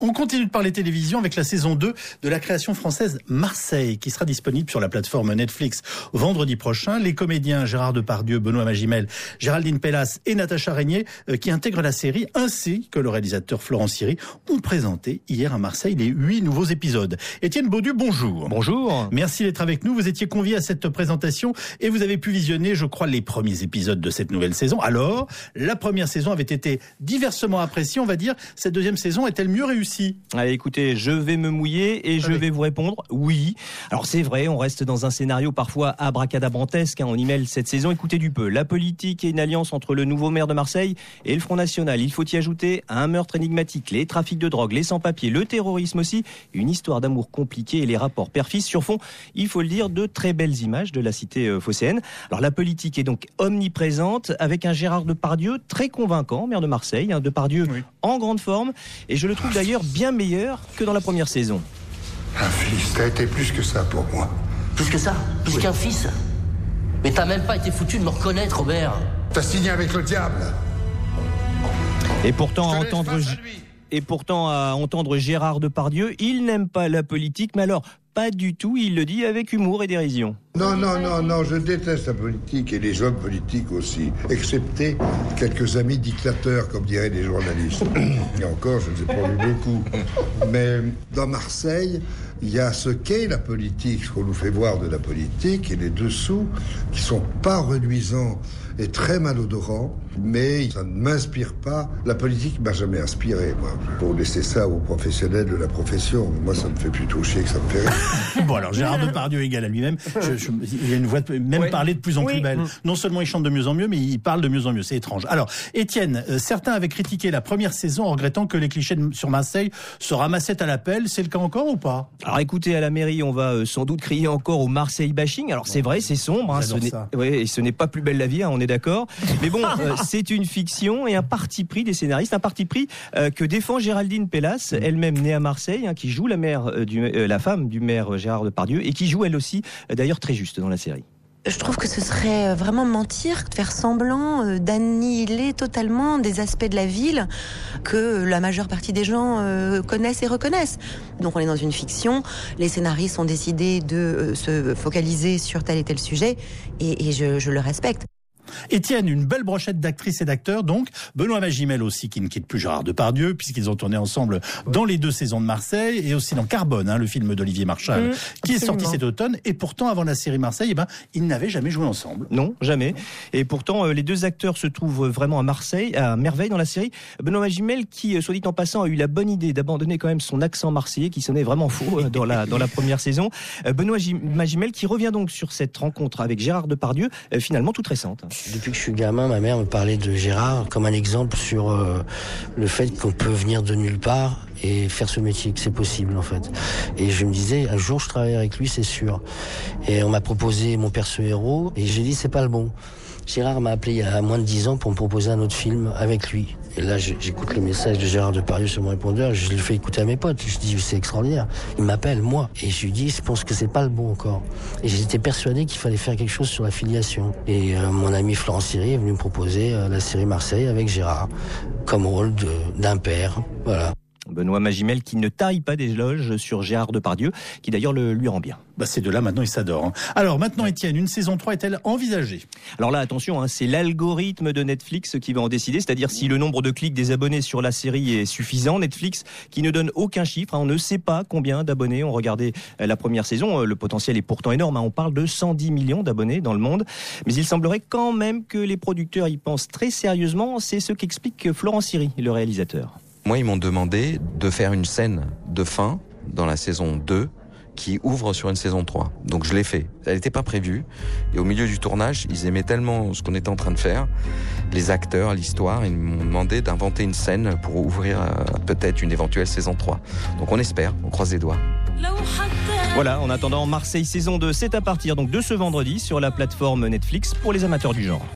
On continue de parler télévision avec la saison 2 de la création française Marseille, qui sera disponible sur la plateforme Netflix vendredi prochain. Les comédiens Gérard Depardieu, Benoît Magimel, Géraldine Pellas et Natacha Régnier, qui intègrent la série, ainsi que le réalisateur Florent Siri, ont présenté hier à Marseille les 8 nouveaux épisodes. Étienne Baudu, bonjour. Bonjour. Merci d'être avec nous. Vous étiez convié à cette présentation et vous avez pu visionner, je crois, les premiers épisodes de cette nouvelle saison. Alors, la première saison avait été diversement appréciée, on va dire. Cette deuxième saison est-elle mieux réussie ? Allez, écoutez, je vais me mouiller et je vais vous répondre oui. Alors c'est vrai, on reste dans un scénario parfois abracadabrantesque, on y mêle cette saison. Écoutez du peu, la politique et une alliance entre le nouveau maire de Marseille et le Front National. Il faut y ajouter un meurtre énigmatique, les trafics de drogue, les sans-papiers, le terrorisme aussi, une histoire d'amour compliquée et les rapports père-fils sur fond, il faut le dire, de très belles images de la cité phocéenne. Alors la politique est donc omniprésente avec un Gérard Depardieu très convaincant, maire de Marseille, Depardieu en grande forme, et je le trouve d'ailleurs bien meilleur que dans la première saison. Un fils, t'as été plus que ça pour moi. Plus que ça ? Plus qu'un fils ? Mais t'as même pas été foutu de me reconnaître, Robert. T'as signé avec le diable. Et pourtant, à entendre Gérard Depardieu, il n'aime pas la politique, mais alors, pas du tout, il le dit avec humour et dérision. Non, je déteste la politique et les hommes politiques aussi, excepté quelques amis dictateurs, comme diraient les journalistes. Et encore, je ne les ai pas vu beaucoup. Mais dans Marseille, il y a ce qu'est la politique, ce qu'on nous fait voir de la politique, et les dessous, qui sont pas reluisants et très malodorants, mais ça ne m'inspire pas. La politique m'a jamais inspiré, moi. Pour laisser ça aux professionnels de la profession. Moi, ça me fait plutôt chier que ça me fait rire. Bon, alors Gérard Depardieu égal à lui-même. Il a une voix même parler de plus en plus belle. Non seulement il chante de mieux en mieux, mais il parle de mieux en mieux. C'est étrange. Alors, Étienne, certains avaient critiqué la première saison en regrettant que les clichés sur Marseille se ramassaient à l'appel. C'est le cas encore ou pas ? Alors écoutez, à la mairie, on va sans doute crier encore au Marseille bashing. Alors c'est vrai, c'est sombre. Ce n'est pas plus belle la vie, on est d'accord. Mais bon, c'est une fiction et un parti pris des scénaristes, un parti pris que défend Géraldine Pellas, elle-même née à Marseille, qui joue la femme du maire Gérard Depardieu et qui joue elle aussi, d'ailleurs très juste dans la série. Je trouve que ce serait vraiment mentir, de faire semblant d'annihiler totalement des aspects de la ville que la majeure partie des gens connaissent et reconnaissent. Donc on est dans une fiction, les scénaristes ont décidé de se focaliser sur tel et tel sujet et je le respecte. Étienne, une belle brochette d'actrices et d'acteurs, donc. Benoît Magimel aussi, qui ne quitte plus Gérard Depardieu, puisqu'ils ont tourné ensemble dans les 2 saisons de Marseille, et aussi dans Carbone, le film d'Olivier Marchal, qui est sorti cet automne. Et pourtant, avant la série Marseille, ils n'avaient jamais joué ensemble. Non, jamais. Et pourtant, les 2 acteurs se trouvent vraiment à Marseille, à merveille dans la série. Benoît Magimel, qui, soit dit en passant, a eu la bonne idée d'abandonner quand même son accent marseillais, qui sonnait vraiment faux dans la première saison. Benoît Magimel, qui revient donc sur cette rencontre avec Gérard Depardieu, finalement toute récente. Depuis que je suis gamin, ma mère me parlait de Gérard comme un exemple sur le fait qu'on peut venir de nulle part et faire ce métier, que c'est possible en fait. Et je me disais, un jour je travaillerai avec lui, c'est sûr. Et on m'a proposé mon perso-héros et j'ai dit c'est pas le bon. Gérard m'a appelé il y a moins de 10 ans pour me proposer un autre film avec lui. Et là, j'écoute le message de Gérard Depardieu sur mon répondeur, je le fais écouter à mes potes. Je dis, c'est extraordinaire. Il m'appelle, moi. Et je lui dis, je pense que c'est pas le bon encore. Et j'étais persuadé qu'il fallait faire quelque chose sur la filiation. Et mon ami Florent Siri est venu me proposer la série Marseille avec Gérard, comme rôle d'un père. Voilà. Benoît Magimel qui ne taille pas d'éloges sur Gérard Depardieu, qui d'ailleurs lui rend bien. Ces deux-là, maintenant, ils s'adorent. Alors, maintenant, Étienne, une saison 3 est-elle envisagée ? Alors là, attention, c'est l'algorithme de Netflix qui va en décider, c'est-à-dire si le nombre de clics des abonnés sur la série est suffisant. Netflix qui ne donne aucun chiffre, on ne sait pas combien d'abonnés ont regardé la première saison. Le potentiel est pourtant énorme, on parle de 110 millions d'abonnés dans le monde. Mais il semblerait quand même que les producteurs y pensent très sérieusement. C'est ce qu'explique Florent Siri, le réalisateur. Moi, ils m'ont demandé de faire une scène de fin dans la saison 2 qui ouvre sur une saison 3. Donc je l'ai fait. Elle n'était pas prévue. Et au milieu du tournage, ils aimaient tellement ce qu'on était en train de faire, les acteurs, l'histoire, ils m'ont demandé d'inventer une scène pour ouvrir peut-être une éventuelle saison 3. Donc on espère, on croise les doigts. Voilà, en attendant, Marseille saison 2, c'est à partir donc de ce vendredi sur la plateforme Netflix pour les amateurs du genre.